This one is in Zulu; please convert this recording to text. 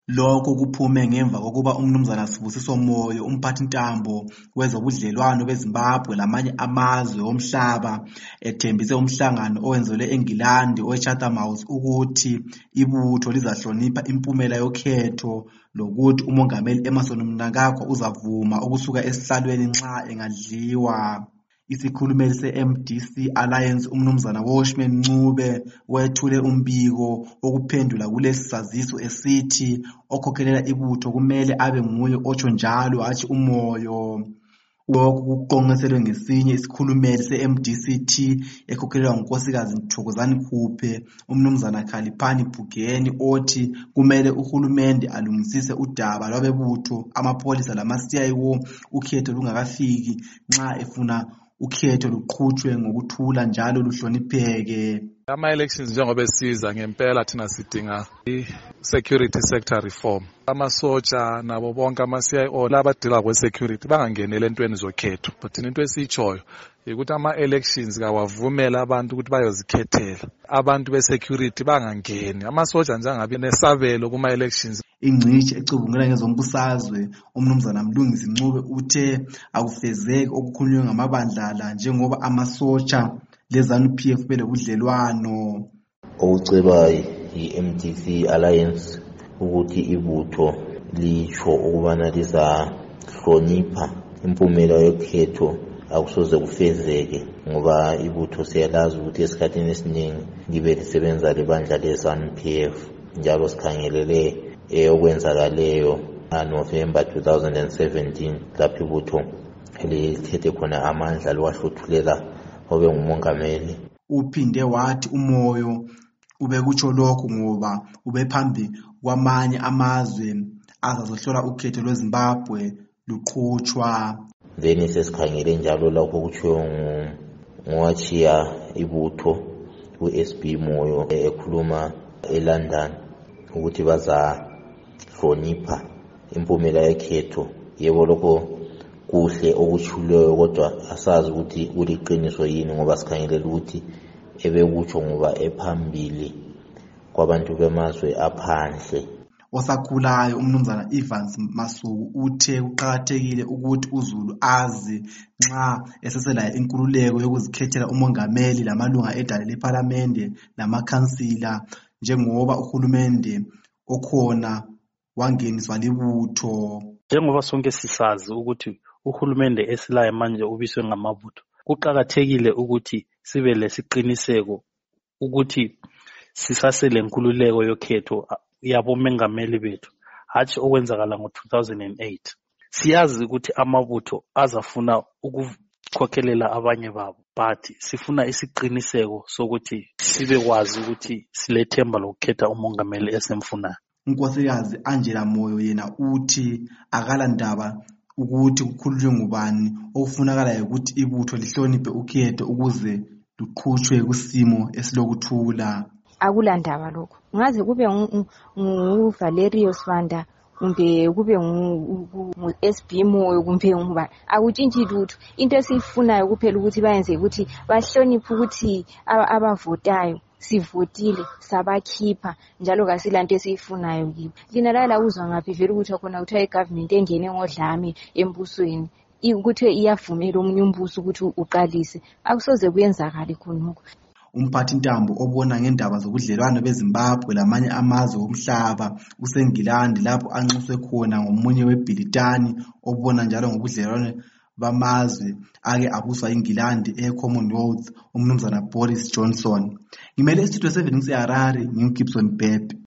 Lokho kuphume ngemva kokuba umnumzana Sibusiso Moyo, umphathintambo wezobudlelwano beZimbabwe lamanye amazwe omhlaba, ethembise umhlangano owenzelwe eNgilandi oweChatham House ukuthi ibutho lizahlonipha impumela yokhetho lokuthi uMongameli Emmerson Mnangagwa uzavuma ukusuka esihlalweni nxa engadliwa. Isikhulumeli se-MDC Alliance umnumzana Washman Ncube wethule umbiko wokuphendula kulesi saziso esithi okhokhelela ibutho kumele abe nguye otsho njalo hatshi uMoyo. Lokhu kuqonqoselwe ngesinye isikhulumeli se-MDC-T ekhokhelelwa ngunkosikazi Thokozani Khuphe, umnumzana Khaliphani Phugeni, othi kumele uhulumende alungisise udaba lwabebutho amapholisa lama-CIO ukhetho lungakafiki nxa efuna ukhetho luqhutshwe ngokuthula njalo luhlonipheke. Ama-elections njengoba esiza ngempela thina sidinga i-security sector reform. Amasotsha nabo bonke ama-CIO labadila kwe-security bangangenele entweni zokhetho. But into esiyitshoyo ukuthi ama-elections kawavumela abantu ukuthi bayozikhethela. Abantu be-security bangangeni. Amasotsha njengabe nesabelo kuma-elections. Ingcitshi ecubungela ngezombusazwe umnumzana Mlungisi Ncube uthe akufezeki okukhulunywe ngamabandlala njengoba amasotsha leZANU-PF belobudlelwano. Okuceba i-MDC Alliance ukuthi ibutho lisho ukubana lizahlonipha impumela yokhetho akusoze kufezeke ngoba ibutho siyalazi ukuthi esikhathini esiningi libe lisebenza lebandla leZANU-PF njalo sikhangelele okwenzakaleyo November 2017 lapho ibutho lithethe khona amandla liwahluthulela obe ngumongameli. Uphinde wathi uMoyo ubekutsho lokho ngoba ubephambi kwamanye amazwe azazohlola ukhetho lweZimbabwe luqhutshwa. Then sesikhangele njalo lapho kutshiwo ngowachiya ibutho uSB Moyo ekhuluma eLondon ukuthi bazahlonipha impumela yekhetho. Yebo lokho kuhle okuchuleyo kodwa asazi ukuthi kuliqiniso yini ngoba sikhangelela ukuthi ebekutsho ngoba ephambili kwabantu bemazwe aphandle. Osakhulayo umnumzana Evans Masuku uthe kuqakathekile ukuthi uZulu azi nxa eseselayo inkululeko yokuzikhethela umongameli lamalunga edale lePhalamende lamakhansila njengoba uhulumende okhona wangeniswa libutho. Njengoba sonke sisazi ukuthi uhulumende esilayo manje ubiswe ngamabutho, kuqakathekile ukuthi sibe lesiqiniseko ukuthi sisasele inkululeko yokhetho yabomengameli bethu, hatshi okwenzakala ngo-2008. Siyazi ukuthi amabutho azafuna ukukhokhelela abanye babo, but sifuna isiqiniseko sokuthi sibekwazi ukuthi silethemba lokukhetha umongameli esemfunayo. Unkosikazi Angela Moyo yena uthi akala ndaba ukuthi kukhulunywe ngubani, okufunakalayo ukuthi ibutho lihloniphe ukhetho ukuze luqhutshwe kusimo esilokuthula. Akulandaba lokho. Ngaze kube ngu-Valerio Swanda kumbe kube ngu-SB Moyo kumbe ngubani, akutshintshi lutho. Into esiyifunayo kuphela ukuthi bayenze ukuthi bahloniphe ukuthi abavotayo sivotile sabakhipha njalo kasilanto esiyifunayo kibo. Lina la uzwa ngaphi vele ukuthi khona kuthiwa igovernment engene ngodlame embusweni ukuthi iyavumela omunye umbuso ukuthi uqalise, akusoze kuyenzakale khonokho. Umphathintambo obona ngendaba zobudlelwano beZimbabwe lamanye amazwe omhlaba useNgilandi lapho anxuswe khona ngomunye weBhilitani obona njalo ngobudlelwano bamazwe ake abuswa eNgilandi eCommonwealth umnumzana Boris Johnson. Ngimele istudio 7 ngiseHarare, nginguGibson Bhebhe.